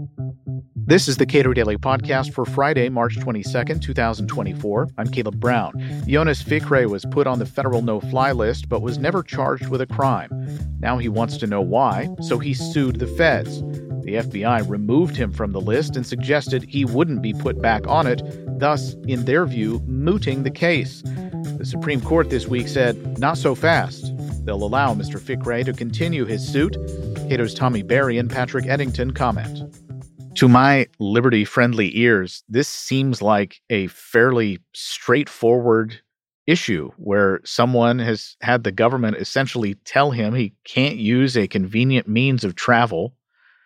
This is the Cato Daily Podcast for Friday, March 22nd, 2024. I'm Caleb Brown. Jonas Fikre was put on the federal no-fly list, but was never charged with a crime. Now he wants to know why, so he sued the feds. The FBI removed him from the list and suggested he wouldn't be put back on it, thus, in their view, mooting the case. The Supreme Court this week said, not so fast. They'll allow Mr. Fikre to continue his suit. Cato's Tommy Berry and Patrick Eddington comment. To my liberty-friendly ears, this seems like a fairly straightforward issue where someone has had the government essentially tell him he can't use a convenient means of travel.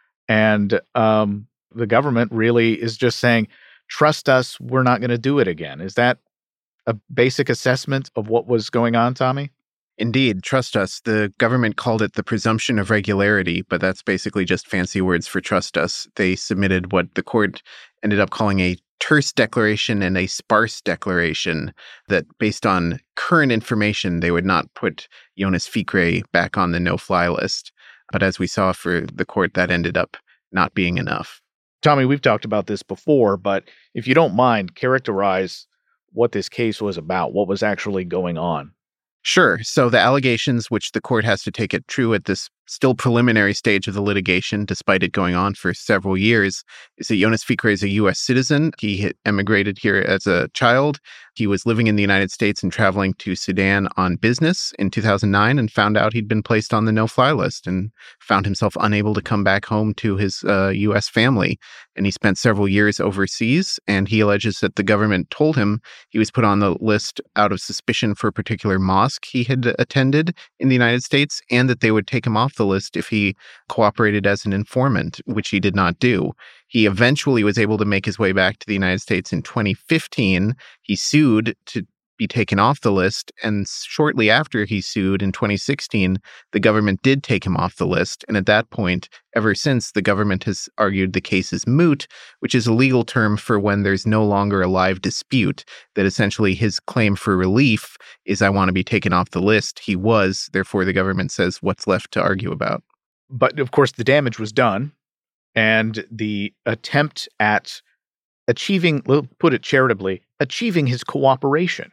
And the government really is just saying, trust us, we're not going to do it again. Is that a basic assessment of what was going on, Tommy? Indeed, trust us. The government called it the presumption of regularity, but that's basically just fancy words for trust us. They submitted what the court ended up calling a terse declaration and a sparse declaration that, based on current information, they would not put Jonas Fikre back on the no-fly list. But as we saw for the court, that ended up not being enough. Tommy, we've talked about this before, but if you don't mind, characterize what this case was about, what was actually going on. Sure. So the allegations, which the court has to take it true at this still preliminary stage of the litigation, despite it going on for several years, is that Jonas Fikre is a U.S. citizen. He had emigrated here as a child. He was living in the United States and traveling to Sudan on business in 2009 and found out he'd been placed on the no-fly list and found himself unable to come back home to his U.S. family. And he spent several years overseas, and he alleges that the government told him he was put on the list out of suspicion for a particular mosque he had attended in the United States, and that they would take him off the list if he cooperated as an informant, which he did not do. He eventually was able to make his way back to the United States in 2015. He sued to be taken off the list, and shortly after he sued in 2016, the government did take him off the list. And at that point, ever since, the government has argued the case is moot, which is a legal term for when there's no longer a live dispute, that essentially his claim for relief is, I want to be taken off the list. He was, therefore the government says, what's left to argue about? But of course, the damage was done, and the attempt at achieving, we'll put it charitably, achieving his cooperation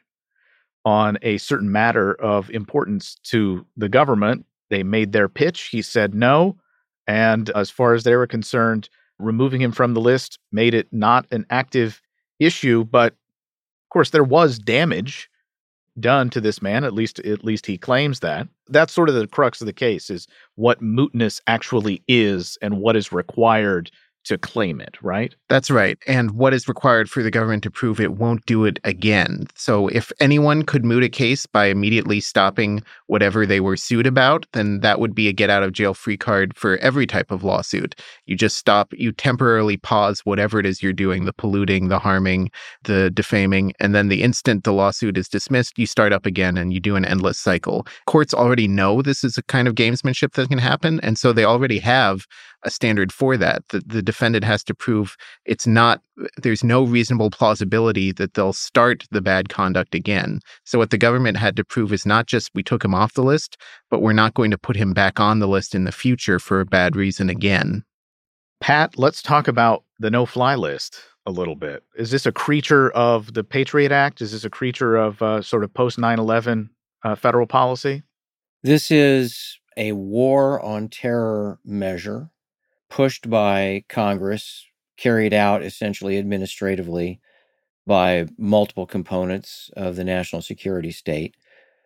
on a certain matter of importance to the government. They made their pitch. He said no. And as far as they were concerned, removing him from the list made it not an active issue. But of course, there was damage done to this man. At least he claims that. That's sort of the crux of the case, is what mootness actually is and what is required to claim it, right? That's right. And what is required for the government to prove it won't do it again. So if anyone could moot a case by immediately stopping whatever they were sued about, then that would be a get-out-of-jail-free card for every type of lawsuit. You just stop, you temporarily pause whatever it is you're doing, the polluting, the harming, the defaming, and then the instant the lawsuit is dismissed, you start up again and you do an endless cycle. Courts already know this is a kind of gamesmanship that can happen, and so they already have a standard for that. The defendant has to prove there's no reasonable plausibility that they'll start the bad conduct again. So what the government had to prove is not just we took him off the list, but we're not going to put him back on the list in the future for a bad reason again. Pat, let's talk about the no-fly list a little bit. Is this a creature of the Patriot Act? Is this a creature of sort of post-9/11 federal policy? This is a war on terror measure pushed by Congress, carried out essentially administratively by multiple components of the national security state.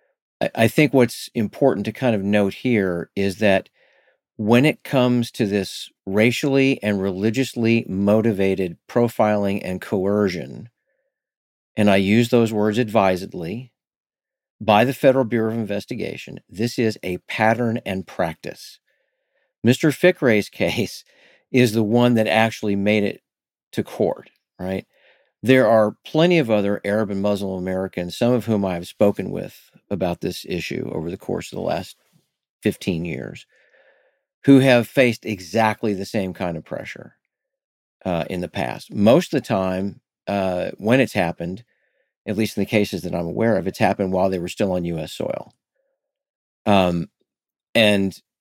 I think what's important to kind of note here is that when it comes to this racially and religiously motivated profiling and coercion, and I use those words advisedly, by the Federal Bureau of Investigation, this is a pattern and practice. Mr. Fikre's case is the one that actually made it to court, right? There are plenty of other Arab and Muslim Americans, some of whom I have spoken with about this issue over the course of the last 15 years, who have faced exactly the same kind of pressure in the past. Most of the time, when it's happened, at least in the cases that I'm aware of, it's happened while they were still on U.S. soil. And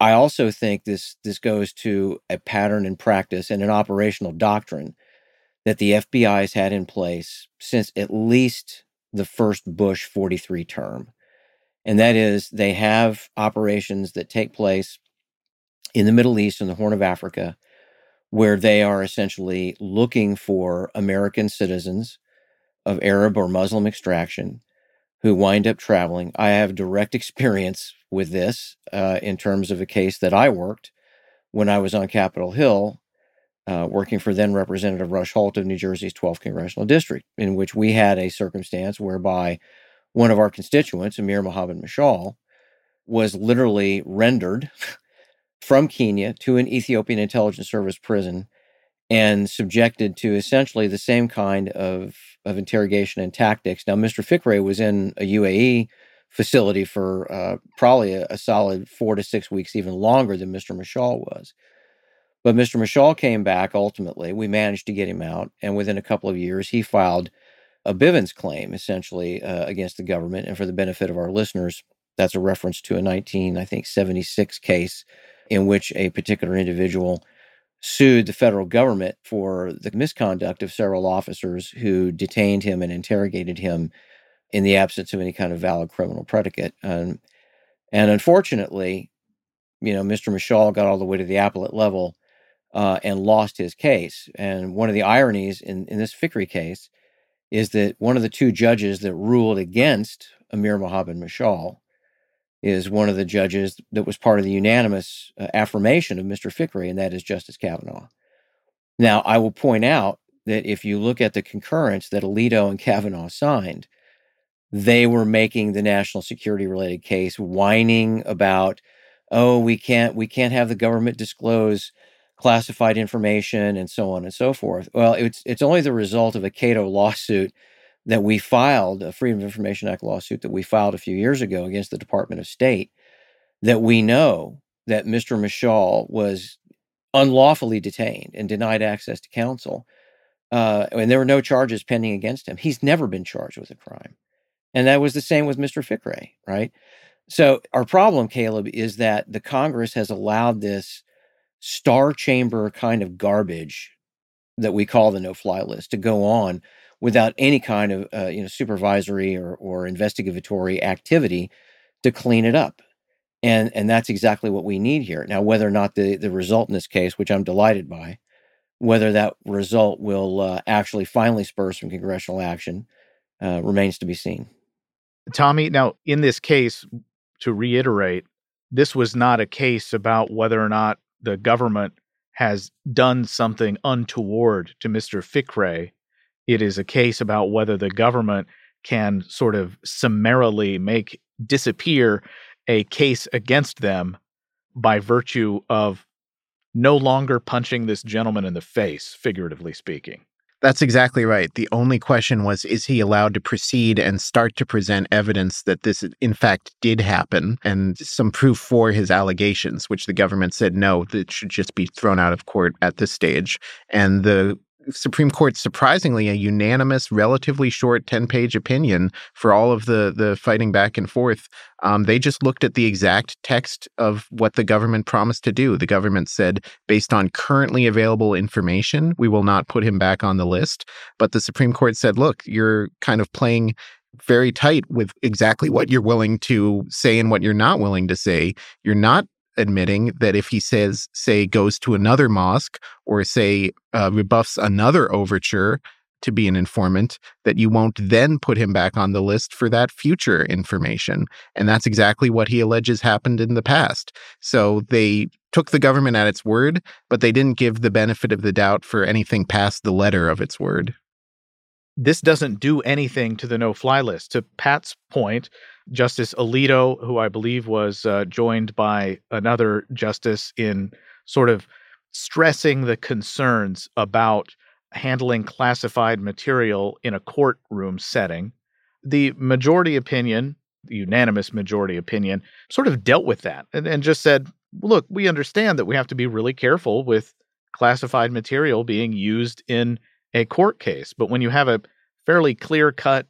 I also think this goes to a pattern in practice and an operational doctrine that the FBI has had in place since at least the first Bush 43 term. And that is, they have operations that take place in the Middle East and the Horn of Africa, where they are essentially looking for American citizens of Arab or Muslim extraction who wind up traveling. I have direct experience with this in terms of a case that I worked when I was on Capitol Hill, working for then Representative Rush Holt of New Jersey's 12th Congressional District, in which we had a circumstance whereby one of our constituents, Amir Mohammed Mashal, was literally rendered from Kenya to an Ethiopian Intelligence Service prison and subjected to essentially the same kind of interrogation and tactics. Now, Mr. Fikre was in a UAE facility for probably a solid 4 to 6 weeks, even longer than Mr. Mashal was. But Mr. Mashal came back ultimately. We managed to get him out. And within a couple of years, he filed a Bivens claim, essentially, against the government. And for the benefit of our listeners, that's a reference to a 1976 case in which a particular individual sued the federal government for the misconduct of several officers who detained him and interrogated him in the absence of any kind of valid criminal predicate. And unfortunately, Mr. Mashal got all the way to the appellate level and lost his case. And one of the ironies in this Fikri case is that one of the two judges that ruled against Amir Mohammed Mashal is one of the judges that was part of the unanimous affirmation of Mr. Fikri, and that is Justice Kavanaugh. Now, I will point out that if you look at the concurrence that Alito and Kavanaugh signed, they were making the national security related case, whining about, oh, we can't have the government disclose classified information and so on and so forth. Well, it's only the result of a Cato lawsuit that we filed, a Freedom of Information Act lawsuit that we filed a few years ago against the Department of State, that we know that Mr. Mashal was unlawfully detained and denied access to counsel. And there were no charges pending against him. He's never been charged with a crime. And that was the same with Mr. Fikre, right? So our problem, Caleb, is that the Congress has allowed this star chamber kind of garbage that we call the no-fly list to go on without any kind of supervisory or investigatory activity to clean it up. And that's exactly what we need here. Now, whether or not the result in this case, which I'm delighted by, whether that result will actually finally spur some congressional action remains to be seen. Tommy, now, in this case, to reiterate, this was not a case about whether or not the government has done something untoward to Mr. Fikre. It is a case about whether the government can sort of summarily make disappear a case against them by virtue of no longer punching this gentleman in the face, figuratively speaking. That's exactly right. The only question was, is he allowed to proceed and start to present evidence that this, in fact, did happen and some proof for his allegations, which the government said, no, that should just be thrown out of court at this stage. And the Supreme Court, surprisingly, a unanimous, relatively short 10-page opinion for all of the fighting back and forth. They just looked at the exact text of what the government promised to do. The government said, based on currently available information, we will not put him back on the list. But the Supreme Court said, look, you're kind of playing very tight with exactly what you're willing to say and what you're not willing to say. You're not admitting that if he says, say, goes to another mosque or say rebuffs another overture to be an informant, that you won't then put him back on the list for that future information. And that's exactly what he alleges happened in the past. So they took the government at its word, but they didn't give the benefit of the doubt for anything past the letter of its word. This doesn't do anything to the no-fly list. To Pat's point, Justice Alito, who I believe was joined by another justice in sort of stressing the concerns about handling classified material in a courtroom setting, the majority opinion, the unanimous majority opinion, sort of dealt with that and just said, look, we understand that we have to be really careful with classified material being used in a court case. But when you have a fairly clear-cut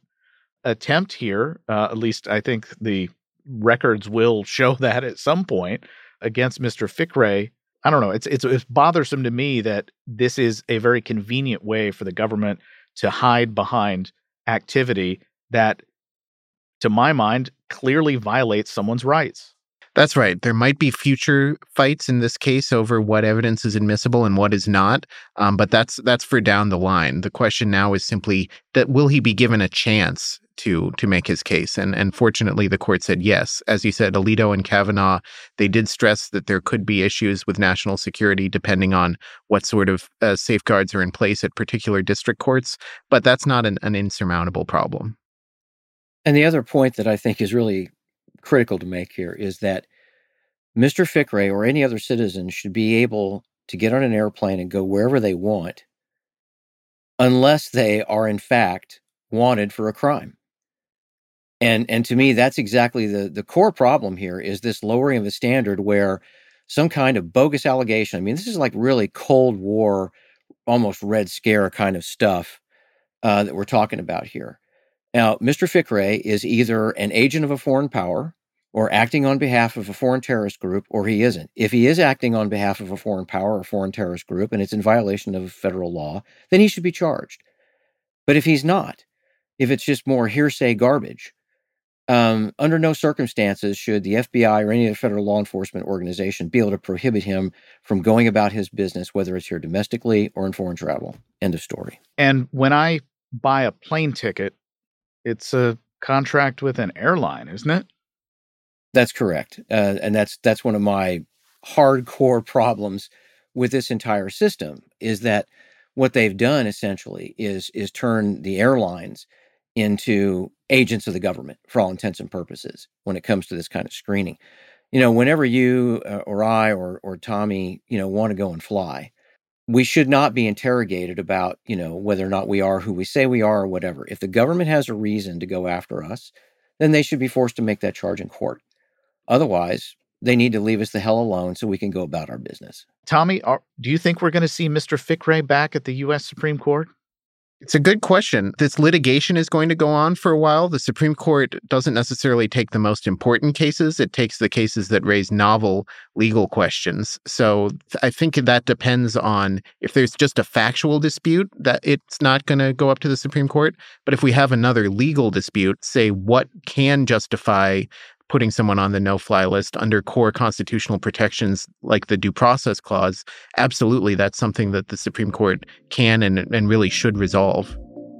attempt here, at least I think the records will show that at some point, against Mr. Fickrey, I don't know. It's bothersome to me that this is a very convenient way for the government to hide behind activity that, to my mind, clearly violates someone's rights. That's right. There might be future fights in this case over what evidence is admissible and what is not, but that's for down the line. The question now is simply that will he be given a chance to make his case? And fortunately, the court said yes. As you said, Alito and Kavanaugh, they did stress that there could be issues with national security depending on what sort of safeguards are in place at particular district courts, but that's not an insurmountable problem. And the other point that I think is really critical to make here is that Mr. Fickrey or any other citizen should be able to get on an airplane and go wherever they want unless they are in fact wanted for a crime. And to me, that's exactly the core problem here is this lowering of the standard where some kind of bogus allegation, I mean, this is like really Cold War, almost Red Scare kind of stuff that we're talking about here. Now, Mr. Fickrey is either an agent of a foreign power or acting on behalf of a foreign terrorist group, or he isn't. If he is acting on behalf of a foreign power or foreign terrorist group, and it's in violation of federal law, then he should be charged. But if he's not, if it's just more hearsay garbage, under no circumstances should the FBI or any other federal law enforcement organization be able to prohibit him from going about his business, whether it's here domestically or in foreign travel. End of story. And when I buy a plane ticket, it's a contract with an airline, isn't it? That's correct. And that's one of my hardcore problems with this entire system is that what they've done essentially is turn the airlines into agents of the government for all intents and purposes when it comes to this kind of screening. You know, whenever you or I or Tommy, want to go and fly, we should not be interrogated about, whether or not we are who we say we are or whatever. If the government has a reason to go after us, then they should be forced to make that charge in court. Otherwise, they need to leave us the hell alone so we can go about our business. Tommy, do you think we're going to see Mr. Fickrey back at the U.S. Supreme Court? It's a good question. This litigation is going to go on for a while. The Supreme Court doesn't necessarily take the most important cases. It takes the cases that raise novel legal questions. So I think that depends on if there's just a factual dispute, that it's not going to go up to the Supreme Court. But if we have another legal dispute, say what can justify putting someone on the no-fly list under core constitutional protections like the Due Process Clause, absolutely, that's something that the Supreme Court can and really should resolve.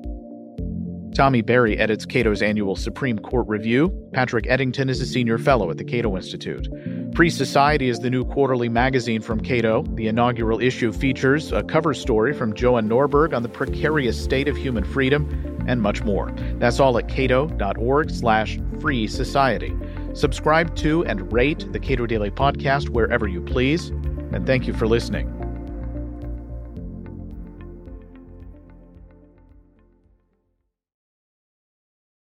Tommy Berry edits Cato's annual Supreme Court Review. Patrick Eddington is a senior fellow at the Cato Institute. Free Society is the new quarterly magazine from Cato. The inaugural issue features a cover story from Joan Norberg on the precarious state of human freedom and much more. That's all at cato.org/free society. Subscribe to and rate the Cato Daily Podcast wherever you please. And thank you for listening.